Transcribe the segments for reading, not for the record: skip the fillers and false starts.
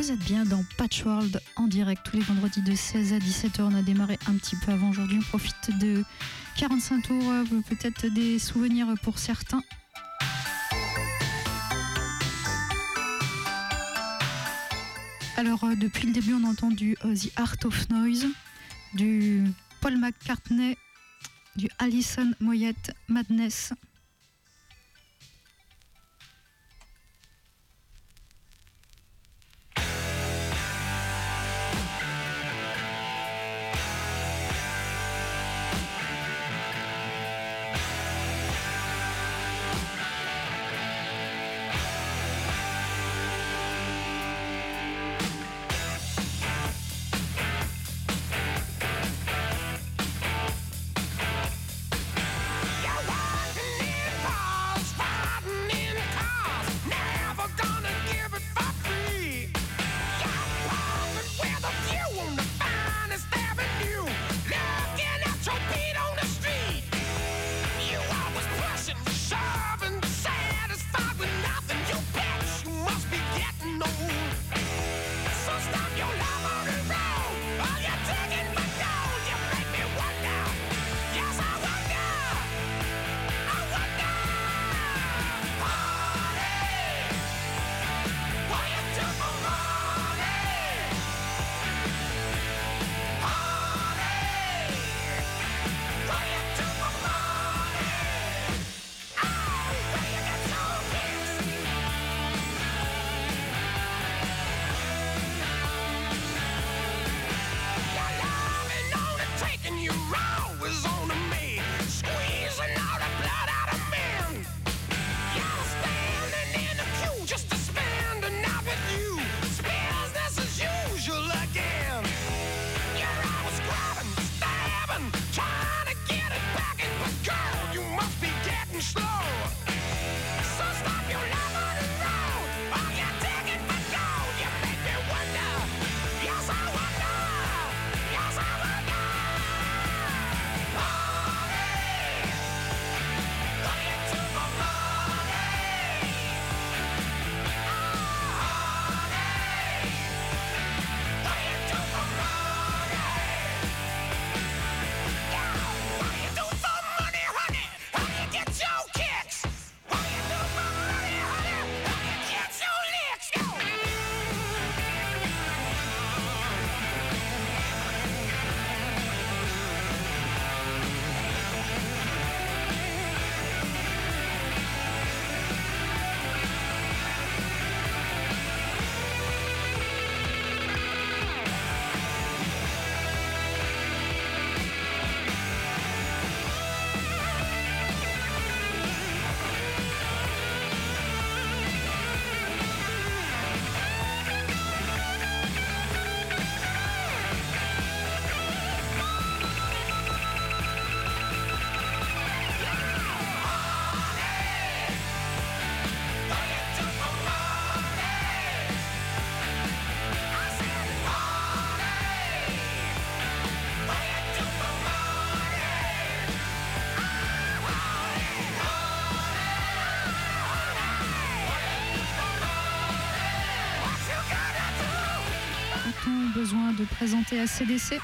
Vous êtes bien dans Patchworld en direct tous les vendredis de 16 à 17h. On a démarré un petit peu avant aujourd'hui. On profite de 45 tours, peut-être des souvenirs pour certains. Alors, depuis le début, on entend du The Art of Noise, du Paul McCartney, du Alison Moyet Madness. Besoin de présenter ACDC.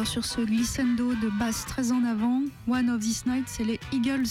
Alors sur ce glissando de basse très en avant, One of This Night, c'est les Eagles.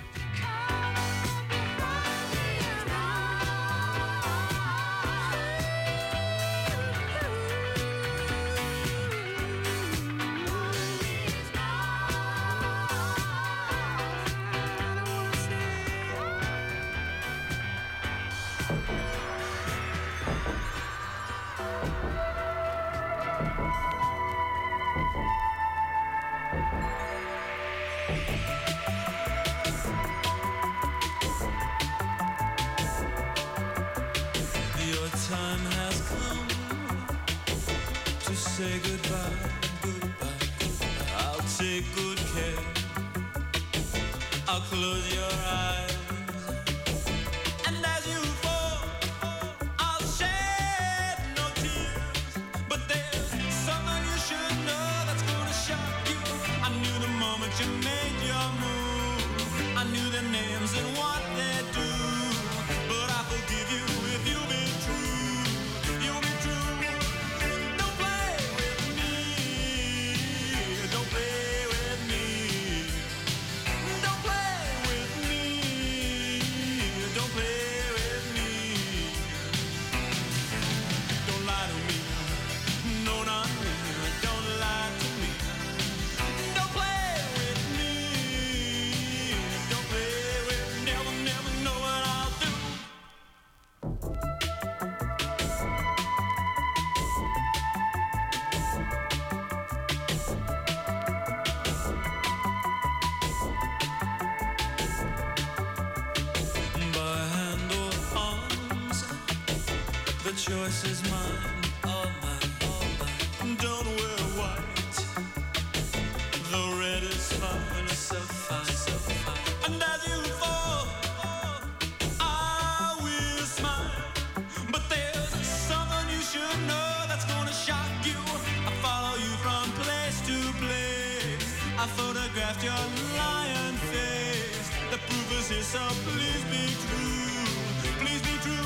Say goodbye, goodbye, goodbye. I'll take good care. I'll close your eyes, and as you fall, I'll shed no tears. But there's something you should know that's gonna shock you. I knew the moment you made your move. I knew their names and what they do. But I forgive you if you be true. You'll be true. Choice is mine, all mine, all mine. Don't wear white, the red is fine, so fine, so fine. And as you fall, I will smile. But there's something you should know that's gonna shock you. I follow you from place to place. I photographed your lion face. The proof is here, so please be true. Please be true.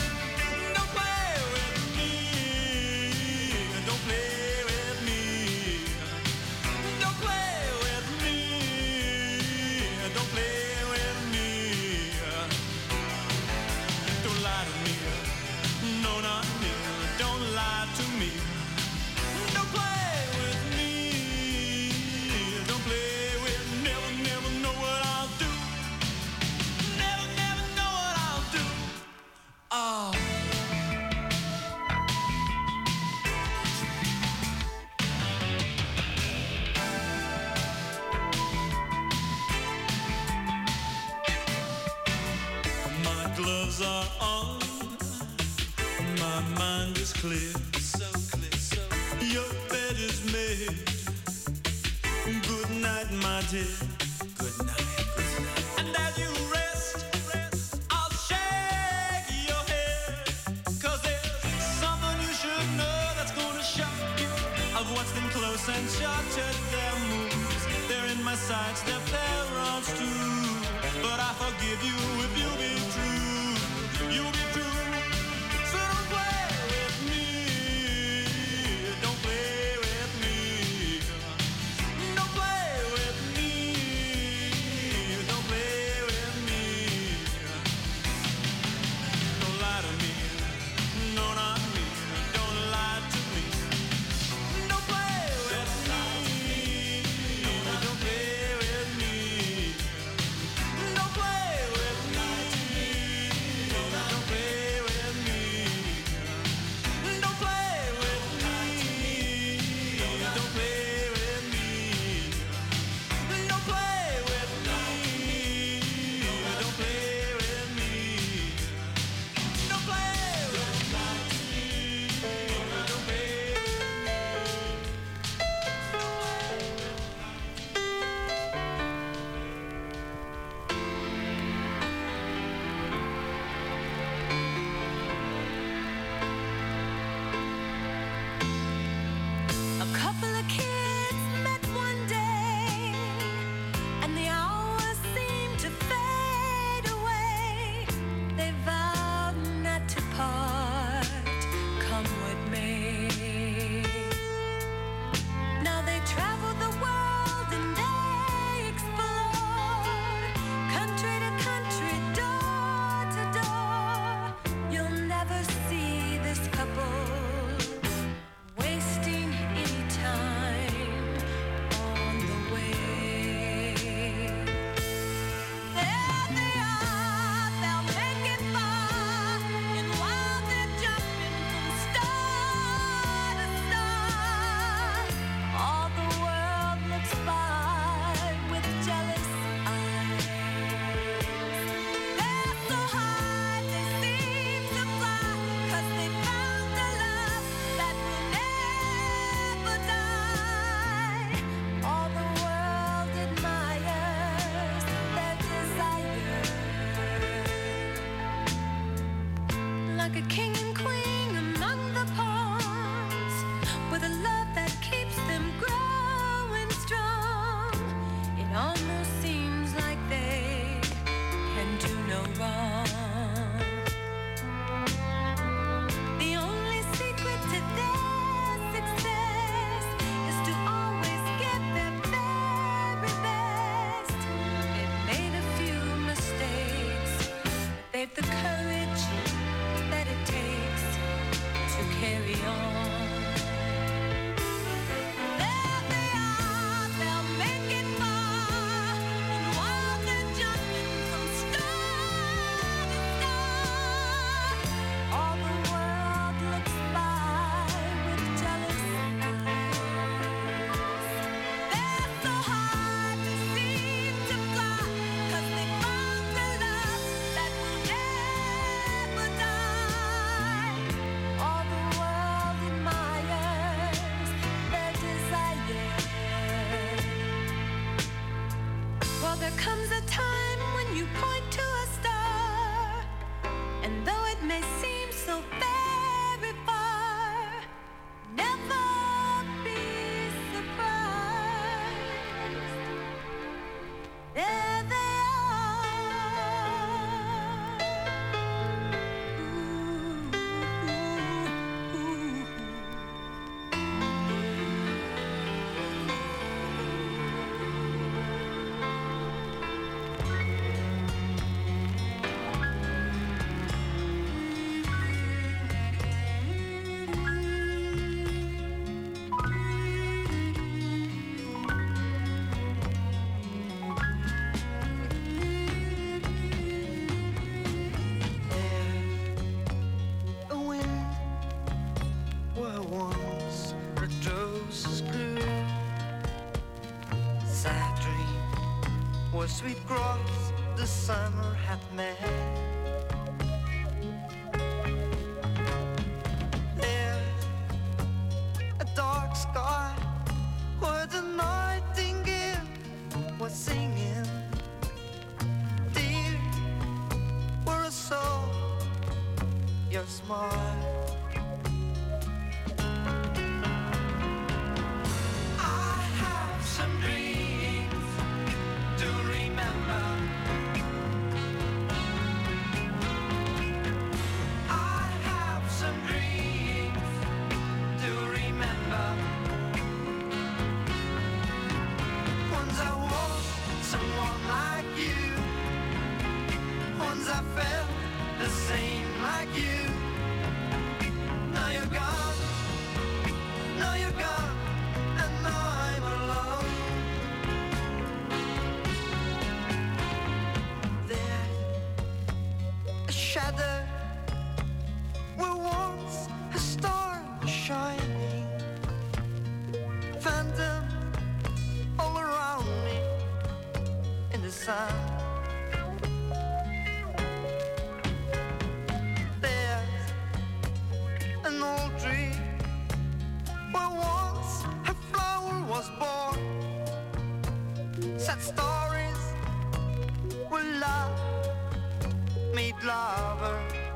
Are on, my mind is clear, so clear, so clear. Your bed is made. Good night, my dear. Good night, good night. And as you rest, I'll shake your head. 'Cause there's something you should know that's gonna shock you. I've watched them close and charted their moves. They're in my sights, their parents too. But I forgive you if you be true. You'll be true. So don't play with me. Don't play with me. Don't play with me. Don't play with me. Don't lie to me. No, not me. Don't lie to me. Don't play with me. Don't play with me. Don't play with me. Don't play with me. Don't play with me. Don't play with me. Don't play with me. Don't play with me. Don't play with A couple of kids met one day, and the hours seemed to fade away. They vowed not to part. Come with me. Now they try courage that it takes to carry on. There they are, they'll make it far, and while they're jumping from star to star, all the world looks by with jealous eyes. They're so hard to seem to fly, 'cause they found the love that will never die. All the world admires their desire. Well, there comes a time when you point to a star, and though it may seem so very far, never be surprised. There they The wind where once the roses grew. Sad dream where sweet grass the summer had made. There, a dark sky where the nightingale was singing. Dear, where I saw your smile. I have some dreams to remember. I have some dreams to remember. Once I was someone like you. Once I felt the same like you. Now you're gone, now you're gone, and now I'm alone. There, a shadow where once a star was shining. Phantom all around me in the sun. There's an old tree where once a flower was born. Sad stories where love made lovers.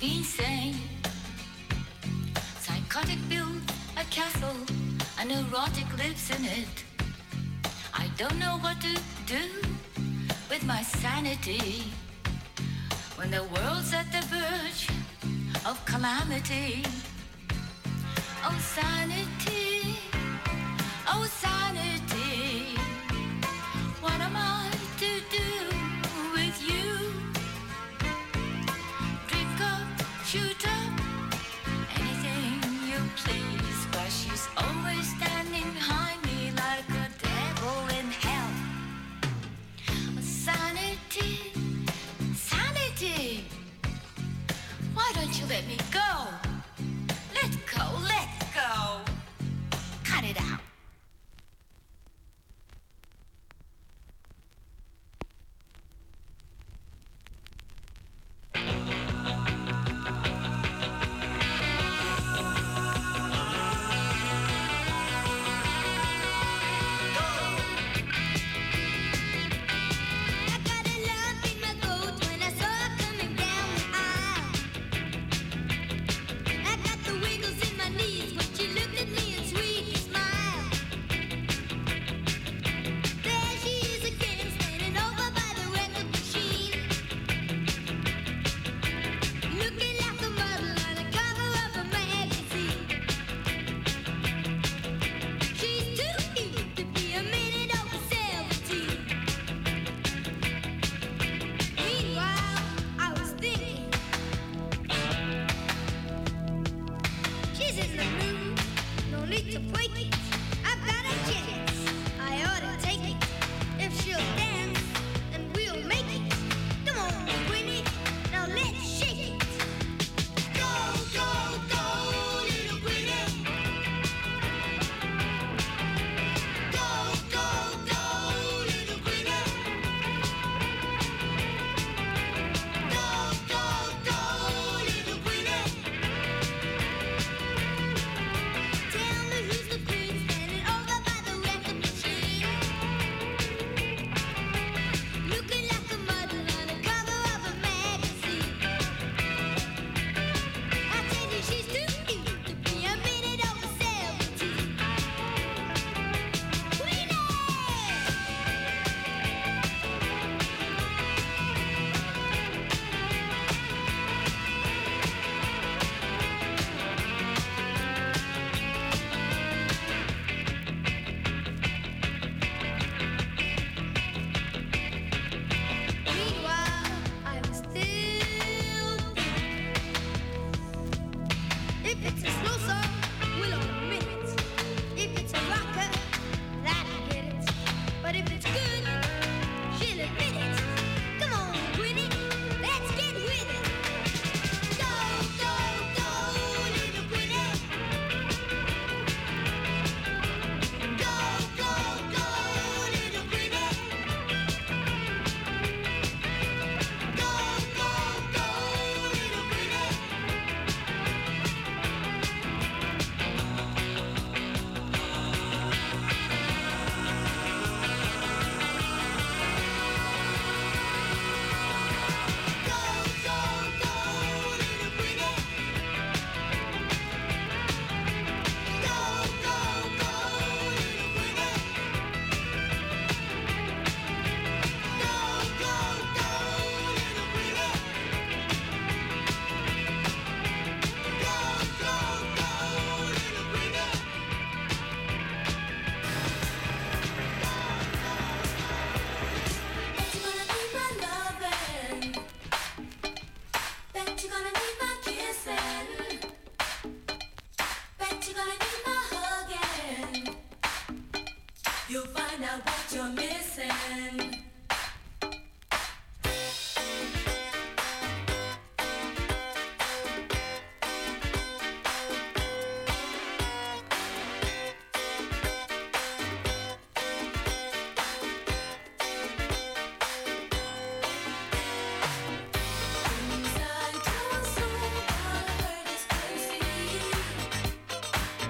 insane. Psychotic built a castle, and erotic lives in it. I don't know what to do with my sanity when the world's at the verge of calamity. Oh sanity, oh sanity, what am I to do with you? Drink up, shoot up, anything you please, but she's always standing behind me like a devil in hell. Sanity, sanity, why don't you let me go? Let go, let go. Cut it out.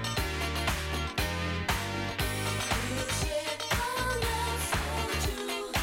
Shit, oh, love so true.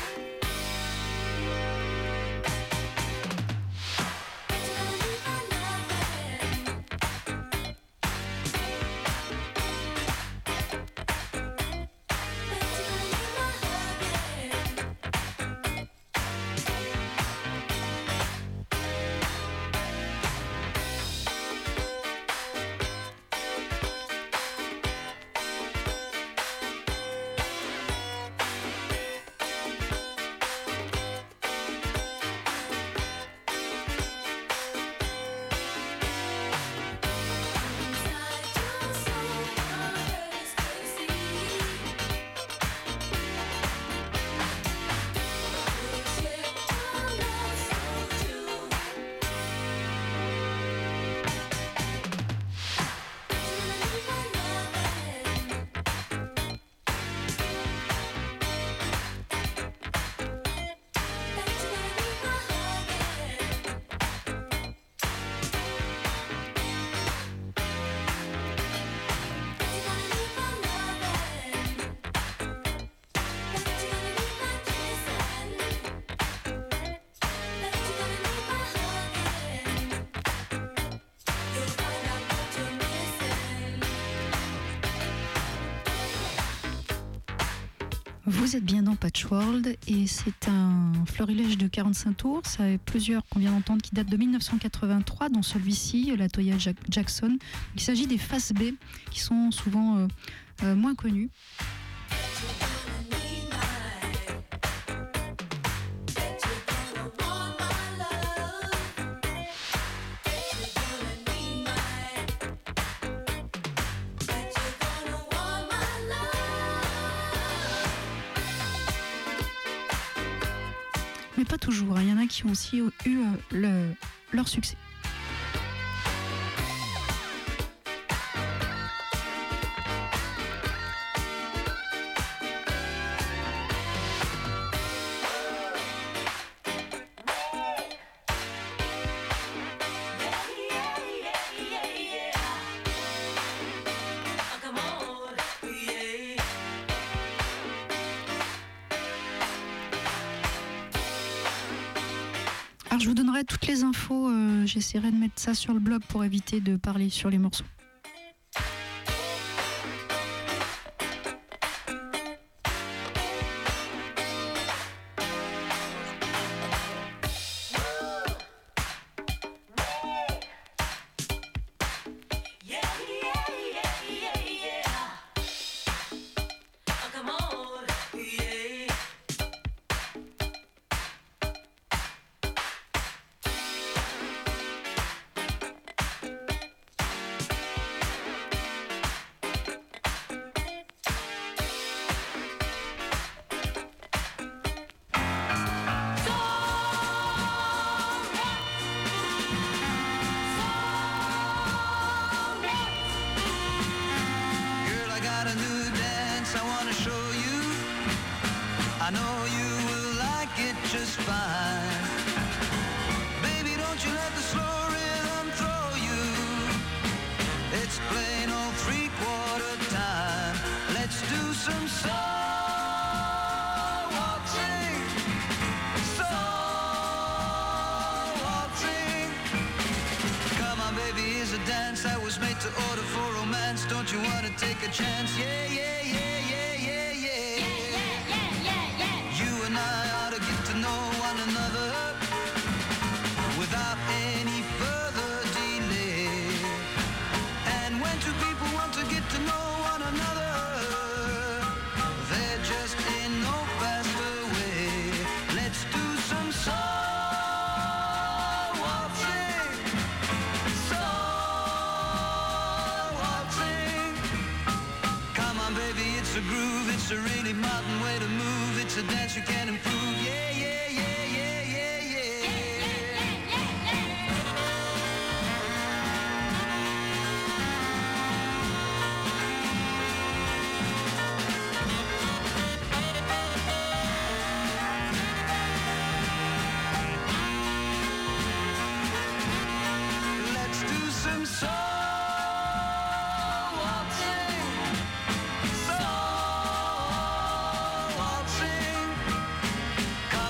Vous êtes bien dans Patchworld et c'est un florilège de 45 tours. Ça a plusieurs qu'on vient d'entendre qui datent de 1983, dont celui-ci, la Toya Jackson. Il s'agit des faces B qui sont souvent moins connues. Mais pas toujours, il y en a qui ont aussi eu leur succès. Alors je vous donnerai toutes les infos, j'essaierai de mettre ça sur le blog pour éviter de parler sur les morceaux. I know you will like it just fine. Baby, don't you let the slow rhythm throw you. It's plain old 3/4 time. Let's do some soul waltzing. Soul waltzing. Come on, baby, here's a dance that was made to order for romance. Don't you wanna take a chance? Yeah, yeah, yeah, yeah, yeah, yeah. You and I ought to get to know one another without any further delay. And when two people want to get to know one another, there just ain't no faster way. Let's do some soul waltzing. Soul waltzing. Come on, baby, it's a groove. It's a really modern way to move. It's a dance you can improve. Yeah, yeah, yeah, yeah, yeah, yeah. Let's do some soul waltzing. Soul waltzing.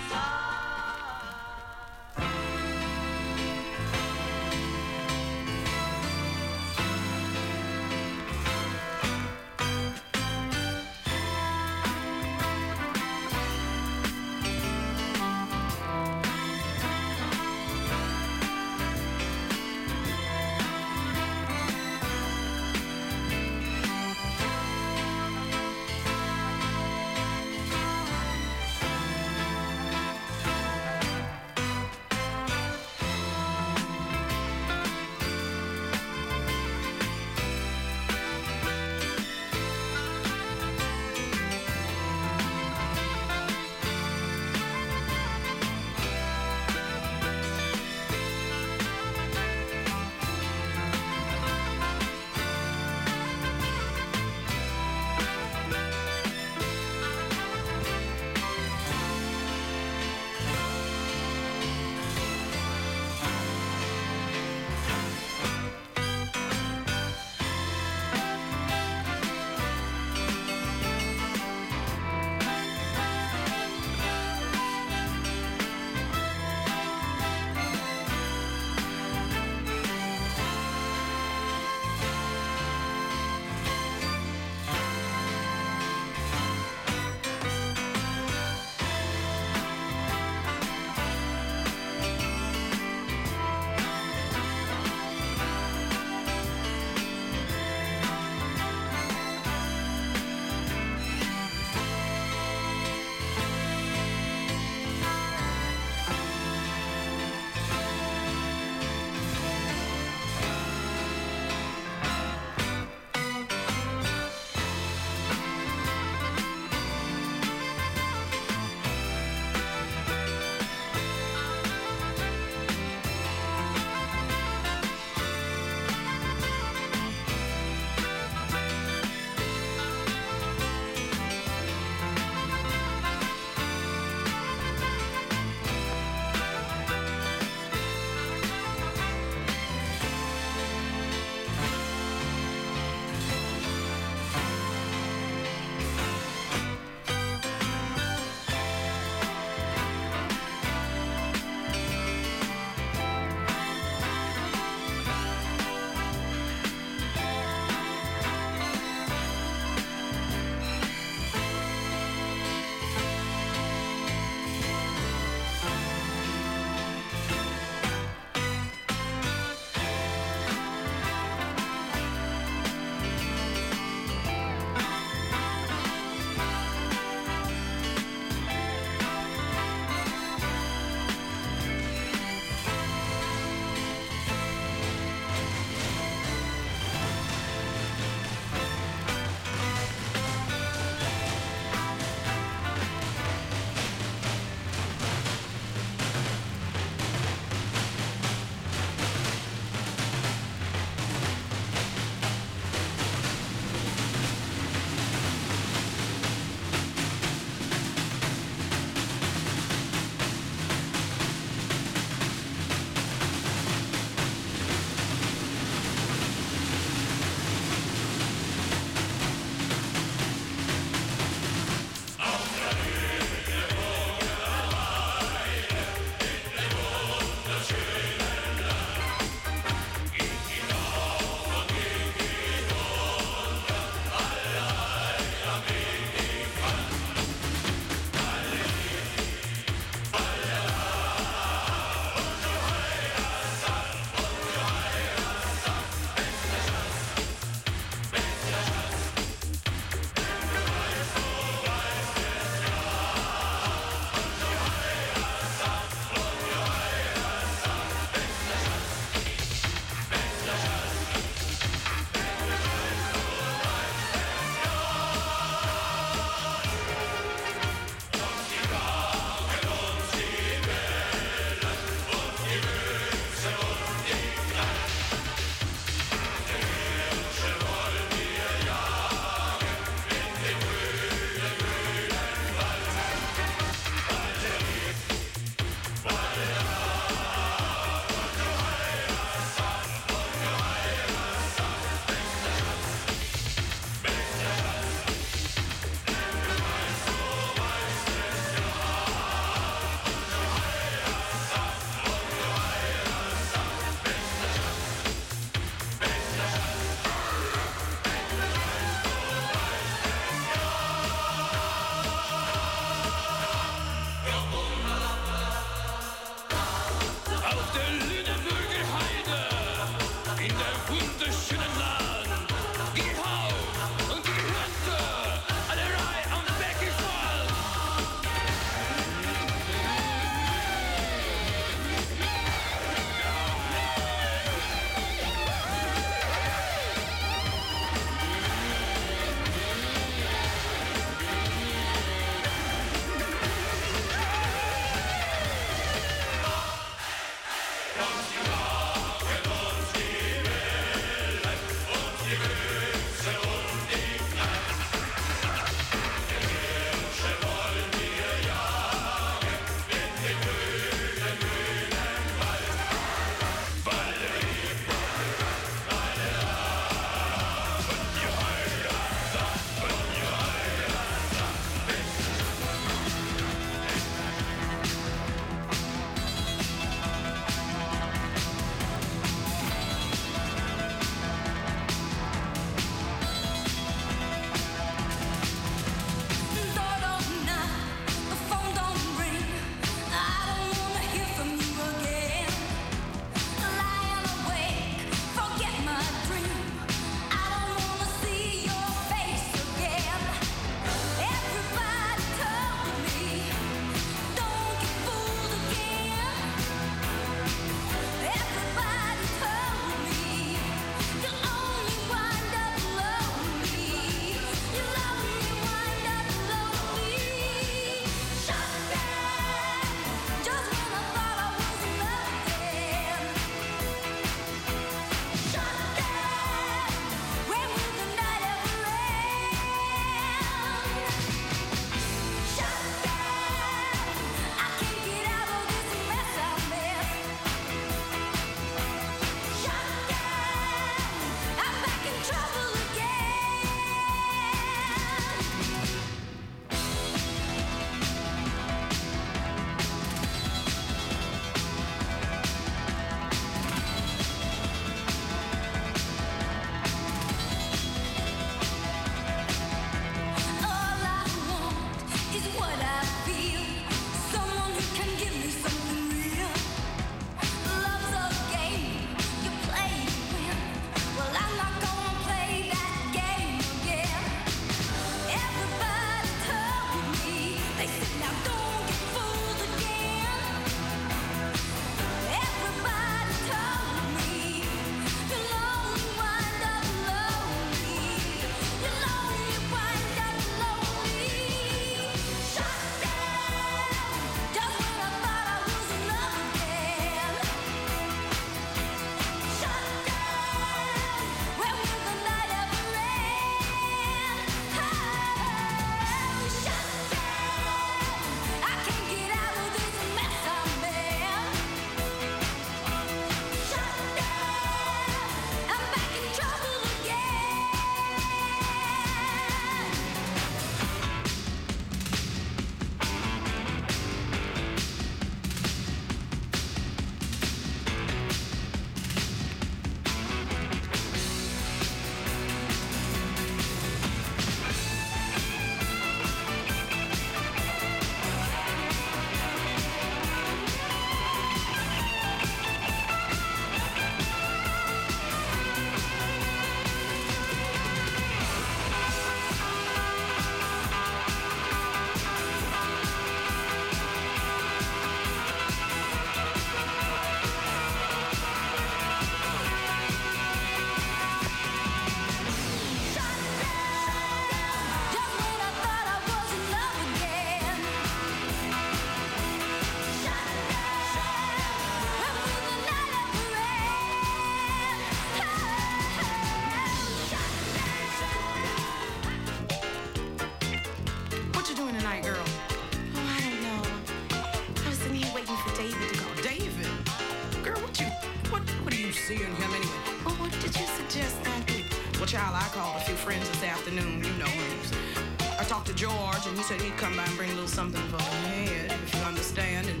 see you and him anyway. Well, what did you suggest I do? Well, child, I called a few friends this afternoon, you know. I talked to George, and he said he'd come by and bring a little something for me, if you understand. And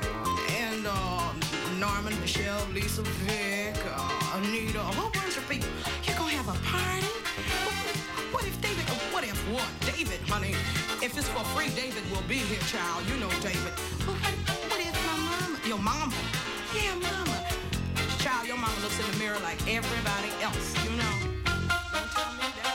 Norman, Michelle, Lisa, Vic, Anita, a whole bunch of people. You're gonna have a party? What if David? What if what? David, honey. If it's for free, David will be here, child. You know David. Well, what if my mama? Your mama? Yeah, mama. Child, your mama looks in the mirror like everybody else, you know. Don't tell me that.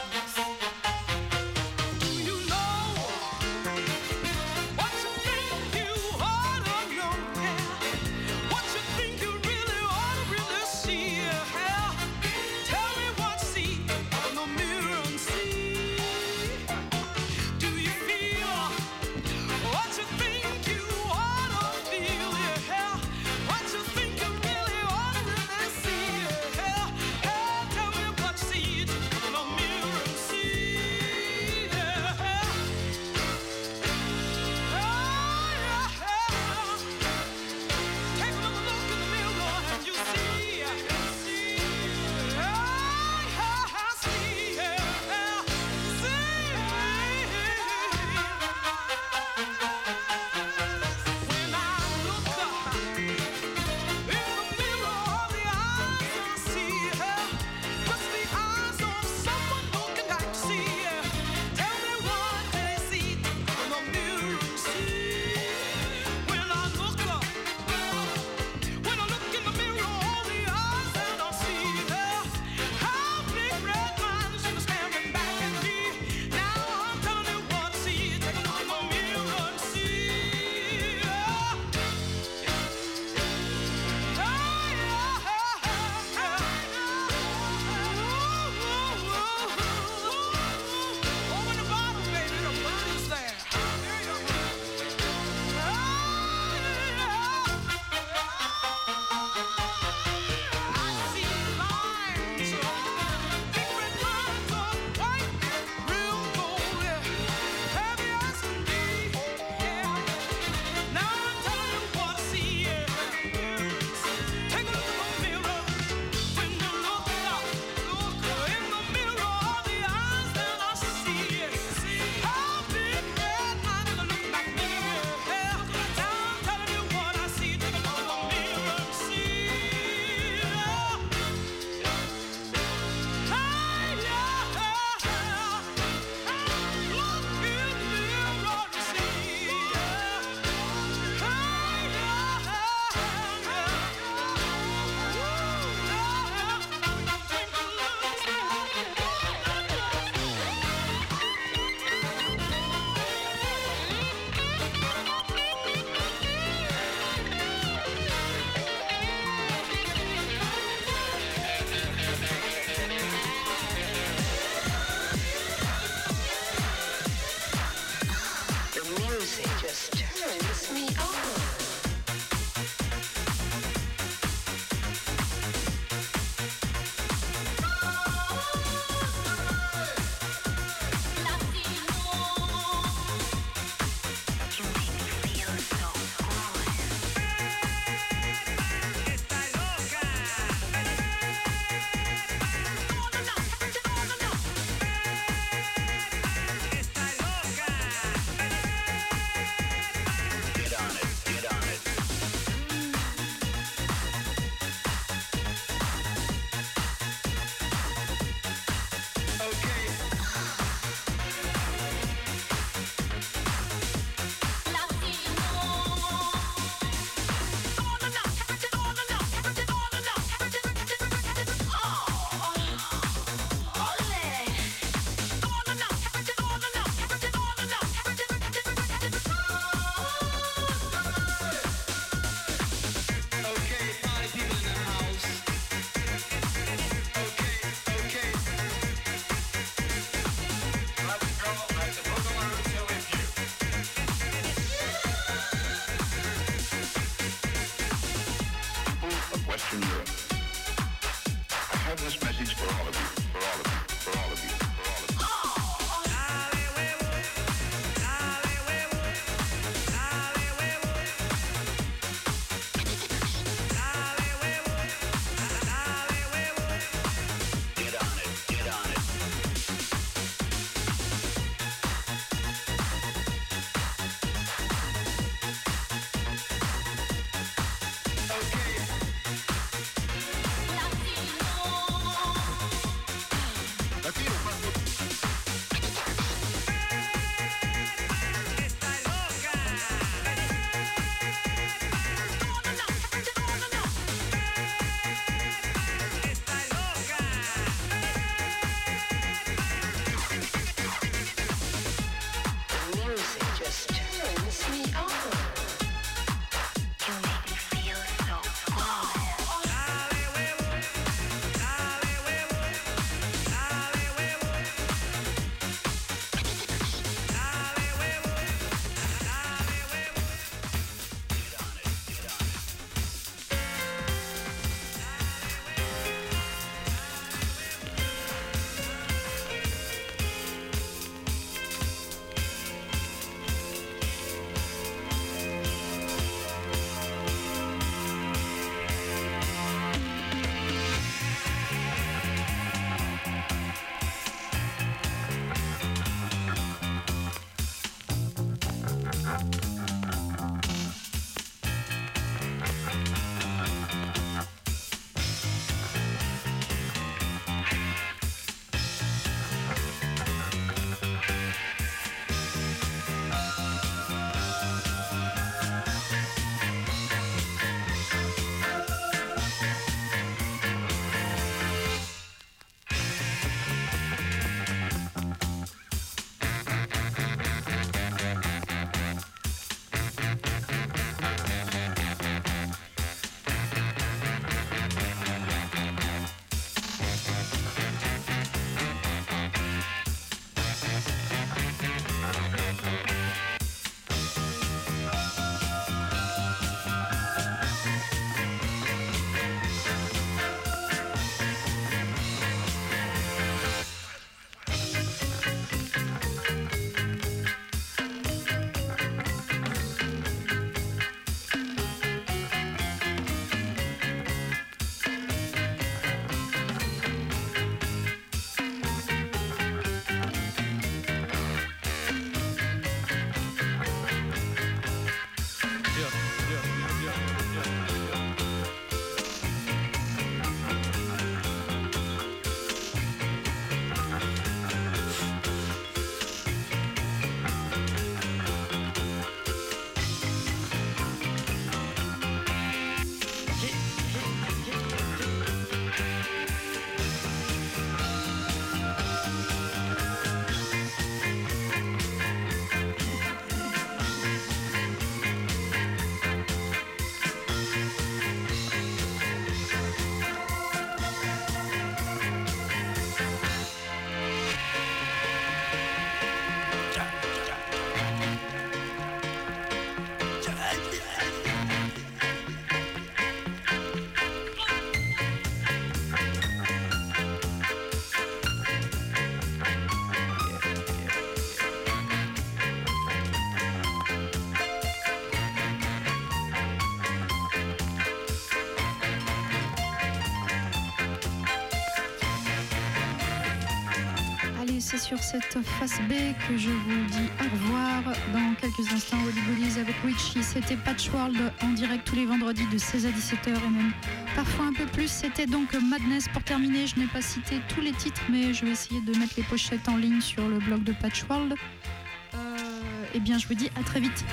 c'est sur cette face B que je vous dis au revoir. Dans quelques instants, Woody Goodies avec Richie. C'était Patchworld en direct tous les vendredis de 16 à 17h et même parfois un peu plus. C'était donc Madness. Pour terminer, je n'ai pas cité tous les titres, mais je vais essayer de mettre les pochettes en ligne sur le blog de Patchworld. Eh bien, je vous dis à très vite.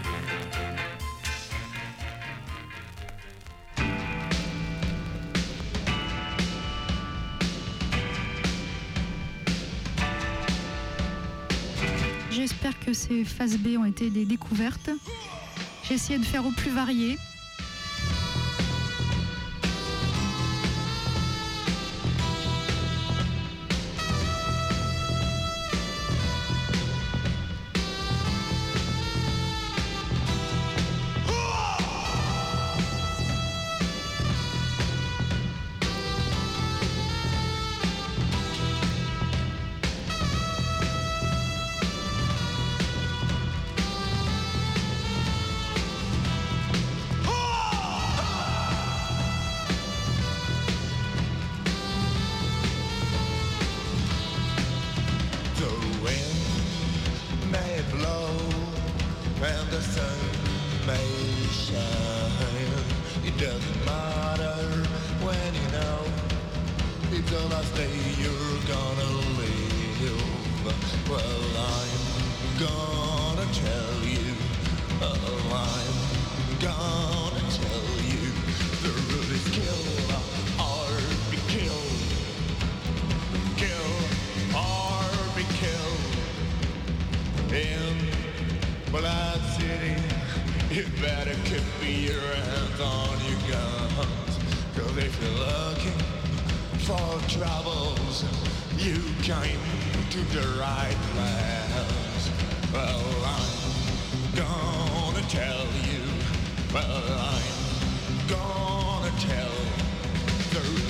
J'espère que ces phases B ont été des découvertes. J'ai essayé de faire au plus varié. Well, I'm gonna tell the